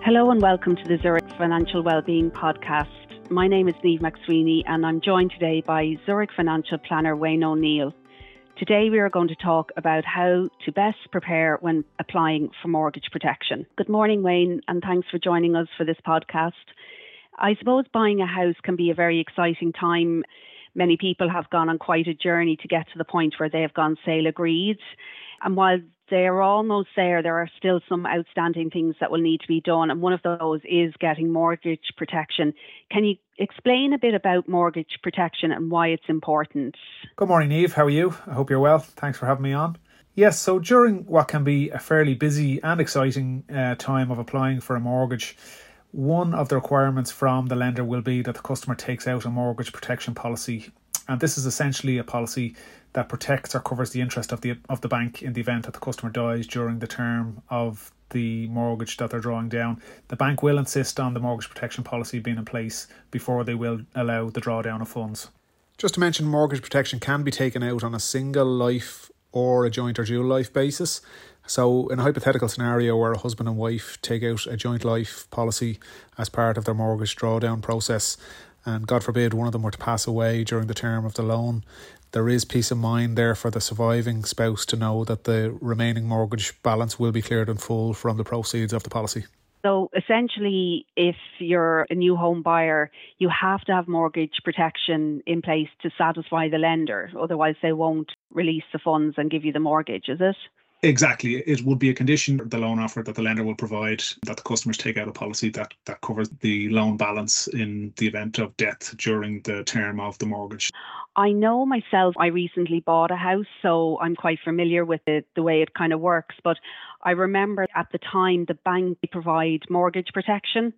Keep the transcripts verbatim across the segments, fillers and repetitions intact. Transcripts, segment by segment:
Hello and welcome to the Zurich Financial Wellbeing Podcast. My name is Niamh McSweeney and I'm joined today by Zurich Financial Planner Wayne O'Neill. Today we are going to talk about how to best prepare when applying for mortgage protection. Good morning, Wayne, and thanks for joining us for this podcast. I suppose buying a house can be a very exciting time. Many people have gone on quite a journey to get to the point where they have gone sale agreed. And while they are almost there, there are still some outstanding things that will need to be done. And one of those is getting mortgage protection. Can you explain a bit about mortgage protection and why it's important? Good morning, Niamh. How are you? I hope you're well. Thanks for having me on. Yes, so during what can be a fairly busy and exciting uh, time of applying for a mortgage, one of the requirements from the lender will be that the customer takes out a mortgage protection policy. And this is essentially a policy that protects or covers the interest of the of the bank in the event that the customer dies during the term of the mortgage that they're drawing down. The bank will insist on the mortgage protection policy being in place before they will allow the drawdown of funds. Just to mention, mortgage protection can be taken out on a single life or a joint or dual life basis. So in a hypothetical scenario where a husband and wife take out a joint life policy as part of their mortgage drawdown process, and God forbid one of them were to pass away during the term of the loan, there is peace of mind there for the surviving spouse to know that the remaining mortgage balance will be cleared in full from the proceeds of the policy. So essentially, if you're a new home buyer, you have to have mortgage protection in place to satisfy the lender. Otherwise, they won't release the funds and give you the mortgage, is it? Exactly. It would be a condition of the loan offer that the lender will provide that the customers take out a policy that, that covers the loan balance in the event of death during the term of the mortgage. I know myself, I recently bought a house, so I'm quite familiar with it, the way it kind of works. But I remember at the time the bank provide mortgage protection.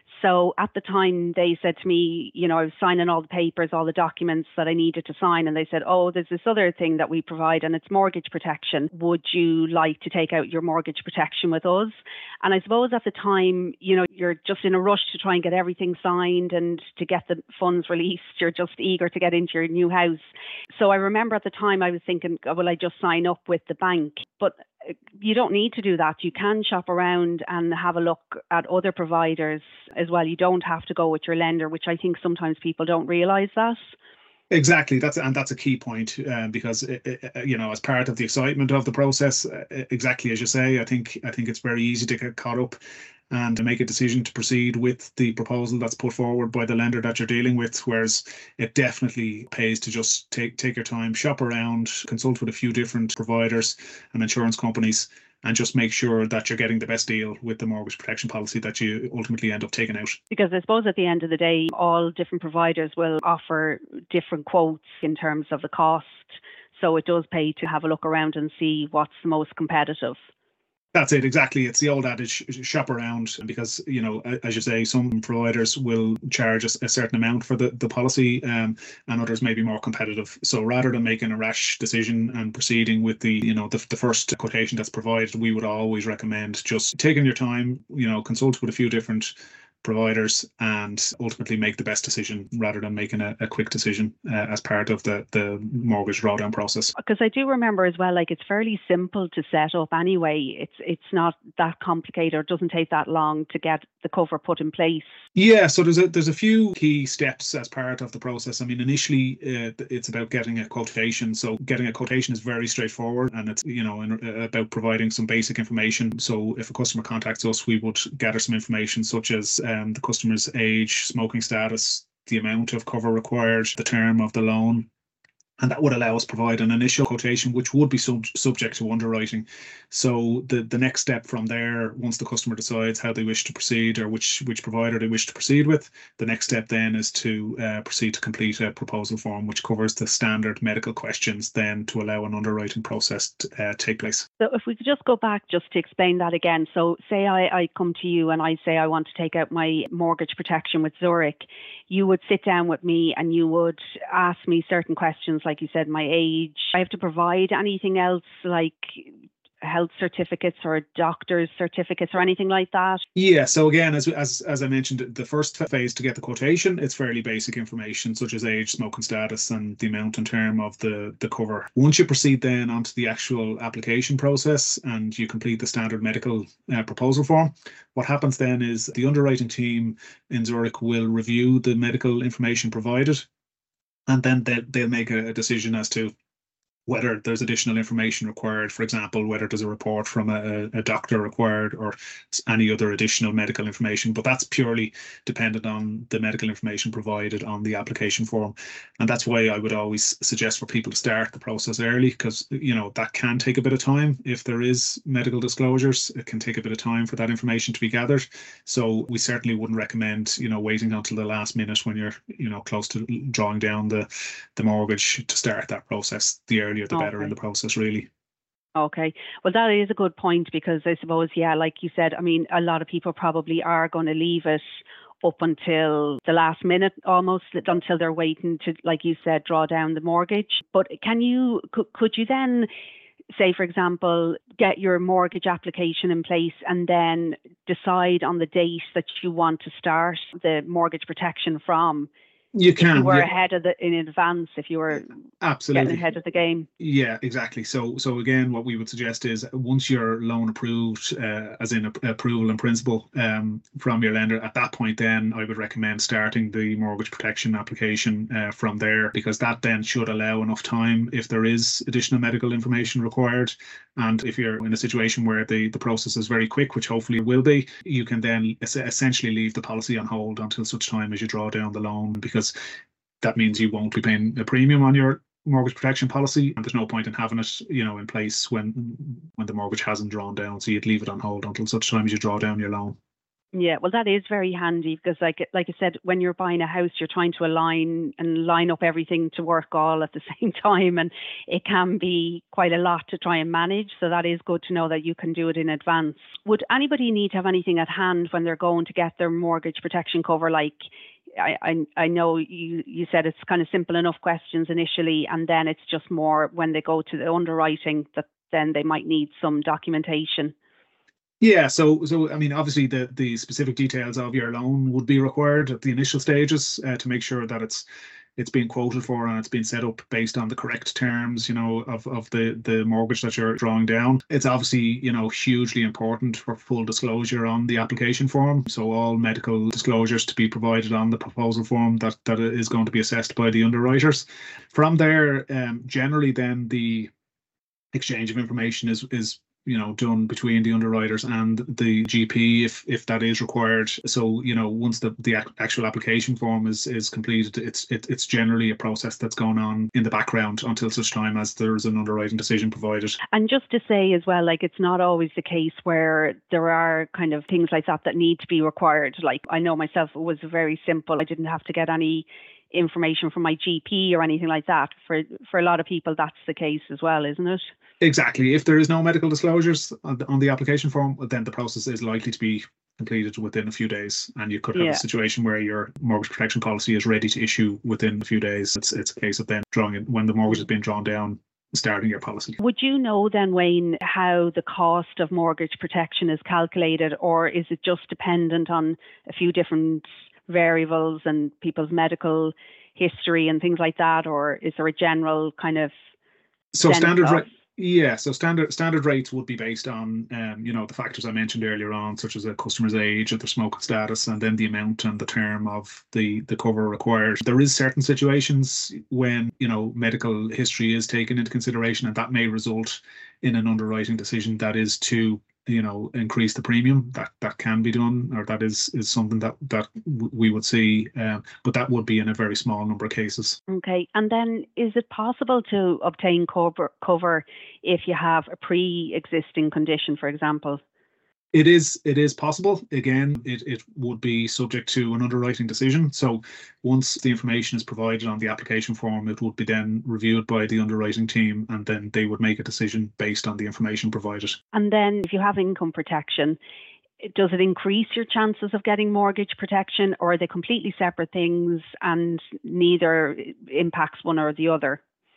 So at the time they said to me, you know, I was signing all the papers, all the documents that I needed to sign. And they said, oh, there's this other thing that we provide and it's mortgage protection. Would you like to take out your mortgage protection with us? And I suppose at the time, you know, you're just in a rush to try and get everything signed and to get the funds released. You're just eager to get into your new house. So I remember at the time I was thinking, oh, will I just sign up with the bank? But you don't need to do that. You can shop around and have a look at other providers as well. You don't have to go with your lender, which I think sometimes people don't realise that. Exactly, that's and that's a key point uh, because it, it, you know, as part of the excitement of the process, uh, exactly as you say, I think I think it's very easy to get caught up and to make a decision to proceed with the proposal that's put forward by the lender that you're dealing with, whereas it definitely pays to just take take your time, shop around, consult with a few different providers and insurance companies, and just make sure that you're getting the best deal with the mortgage protection policy that you ultimately end up taking out. Because I suppose at the end of the day, all different providers will offer different quotes in terms of the cost. So it does pay to have a look around and see what's the most competitive. That's it, exactly. It's the old adage, shop around, because, you know, as you say, some providers will charge a certain amount for the, the policy um, and others may be more competitive. So rather than making a rash decision and proceeding with the, you know, the, the first quotation that's provided, we would always recommend just taking your time, you know, consult with a few different providers and ultimately make the best decision rather than making a, a quick decision uh, as part of the, the mortgage drawdown process. Because I do remember as well, like it's fairly simple to set up anyway. It's it's not that complicated. It doesn't take that long to get the cover put in place. Yeah, so there's a there's a few key steps as part of the process. I mean, initially uh, it's about getting a quotation. So getting a quotation is very straightforward, and it's, you know, in, uh, about providing some basic information. So if a customer contacts us, we would gather some information such as uh, Um, the customer's age, smoking status, the amount of cover required, the term of the loan. And that would allow us to provide an initial quotation, which would be sub- subject to underwriting. So the, the next step from there, once the customer decides how they wish to proceed or which, which provider they wish to proceed with, the next step then is to uh, proceed to complete a proposal form, which covers the standard medical questions then to allow an underwriting process to uh, take place. So if we could just go back just to explain that again. So say I, I come to you and I say I want to take out my mortgage protection with Zurich. You would sit down with me and you would ask me certain questions, like you said, my age. I have to provide anything else, like health certificates or doctor's certificates or anything like that? Yeah, so again, as, as as I mentioned, the first phase to get the quotation, it's fairly basic information such as age, smoking status, and the amount and term of the, the cover. Once you proceed then onto the actual application process and you complete the standard medical uh, proposal form, what happens then is the underwriting team in Zurich will review the medical information provided, and then they'll, they'll make a, a decision as to whether there's additional information required, for example, whether there's a report from a, a doctor required or any other additional medical information. But that's purely dependent on the medical information provided on the application form. And that's why I would always suggest for people to start the process early, because, you know, that can take a bit of time. If there is medical disclosures, it can take a bit of time for that information to be gathered. So we certainly wouldn't recommend, you know, waiting until the last minute when you're, you know, close to drawing down the, the mortgage to start that process. The earlier the better Okay. in the process, really. Okay. Well, that is a good point, because I suppose, yeah, like you said, I mean, a lot of people probably are going to leave it up until the last minute, almost until they're waiting to, like you said, draw down the mortgage. But can you, could, could you then, say, for example, get your mortgage application in place and then decide on the date that you want to start the mortgage protection from? You can. If you were yeah. ahead of the in advance, if you were Absolutely getting ahead of the game. Yeah, exactly. So, so again, what we would suggest is once your loan approved, uh, as in a, approval in principle um, from your lender, at that point, then I would recommend starting the mortgage protection application uh, from there, because that then should allow enough time if there is additional medical information required. And if you're in a situation where the, the process is very quick, which hopefully it will be, you can then es- essentially leave the policy on hold until such time as you draw down the loan, because that means you won't be paying a premium on your mortgage protection policy, and there's no point in having it, you know, in place when when the mortgage hasn't drawn down. So you'd leave it on hold until such time as you draw down your loan. Yeah, well, that is very handy, because, like like I said, when you're buying a house, you're trying to align and line up everything to work all at the same time, and it can be quite a lot to try and manage. So that is good to know that you can do it in advance. Would anybody need to have anything at hand when they're going to get their mortgage protection cover? Like, I, I I know you, you said it's kind of simple enough questions initially, and then it's just more when they go to the underwriting that then they might need some documentation. Yeah, so so I mean, obviously the the specific details of your loan would be required at the initial stages uh, to make sure that it's it's being quoted for and it's being set up based on the correct terms, you know, of, of the, the mortgage that you're drawing down. It's obviously, you know, hugely important for full disclosure on the application form. So all medical disclosures to be provided on the proposal form that, that is going to be assessed by the underwriters. From there, um, generally then the exchange of information is is you know done between the underwriters and the G P if if that is required. So you know once the the actual application form is is completed, it's it, it's generally a process that's going on in the background until such time as there's an underwriting decision provided. And just to say as well, like, it's not always the case where there are kind of things like that that need to be required. Like, I know myself, it was very simple. I didn't have to get any information from my G P or anything like that. For for a lot of people, that's the case as well, isn't it? Exactly. If there is no medical disclosures on the, on the application form, then the process is likely to be completed within a few days, and you could have Yeah. a situation where your mortgage protection policy is ready to issue within a few days. It's it's a case of then drawing it when the mortgage has been drawn down, starting your policy. Would you know then, Wayne, how the cost of mortgage protection is calculated, or is it just dependent on a few different variables and people's medical history and things like that, or is there a general kind of so sense standard of- rate? Yeah, so standard standard rates would be based on, um, you know, the factors I mentioned earlier on, such as a customer's age, their smoking status, and then the amount and the term of the the cover required. There is certain situations when, you know, medical history is taken into consideration, and that may result in an underwriting decision that is to, you know, increase the premium. That that can be done, or that is is something that that we would see, um, but that would be in a very small number of cases. Okay, and then is it possible to obtain cover cover if you have a pre-existing condition, for example? It is it is possible. Again, it, it would be subject to an underwriting decision. So once the information is provided on the application form, it would be then reviewed by the underwriting team, and then they would make a decision based on the information provided. And then if you have income protection, does it increase your chances of getting mortgage protection, or are they completely separate things and neither impacts one or the other?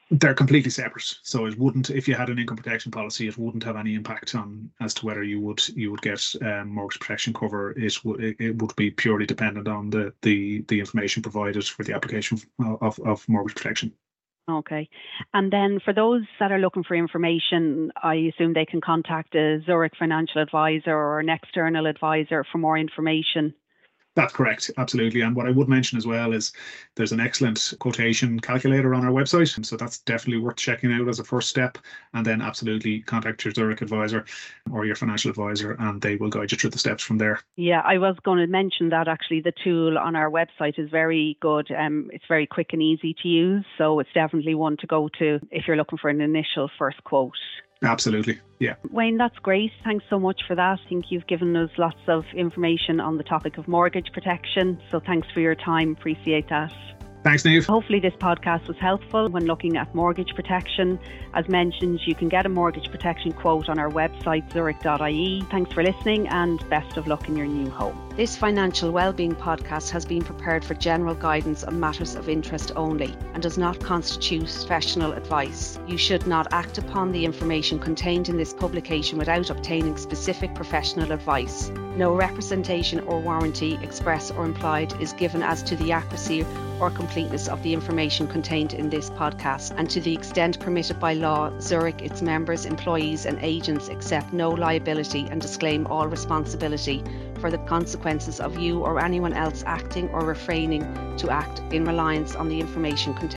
They're completely separate, so it wouldn't. If you had an income protection policy, it wouldn't have any impact on as to whether you would you would get um, mortgage protection cover. It would it would be purely dependent on the the the information provided for the application of of mortgage protection. Okay. And then for those that are looking for information, I assume they can contact a Zurich financial advisor or an external advisor for more information. That's correct, absolutely. And what I would mention as well is there's an excellent quotation calculator on our website. So that's definitely worth checking out as a first step. And then absolutely contact your Zurich advisor or your financial advisor, and they will guide you through the steps from there. Yeah, I was going to mention that actually the tool on our website is very good. Um, it's very quick and easy to use. So it's definitely one to go to if you're looking for an initial first quote. Absolutely. Yeah. Wayne, that's great. Thanks so much for that. I think you've given us lots of information on the topic of mortgage protection. So thanks for your time. Appreciate that. Thanks, Niamh. Hopefully this podcast was helpful when looking at mortgage protection. As mentioned, you can get a mortgage protection quote on our website, zurich dot I E. Thanks for listening and best of luck in your new home. This financial wellbeing podcast has been prepared for general guidance on matters of interest only and does not constitute professional advice. You should not act upon the information contained in this publication without obtaining specific professional advice. No representation or warranty, express or implied, is given as to the accuracy or completeness of the information contained in this podcast, and to the extent permitted by law, Zurich, its members, employees and agents accept no liability and disclaim all responsibility for the consequences of you or anyone else acting or refraining to act in reliance on the information contained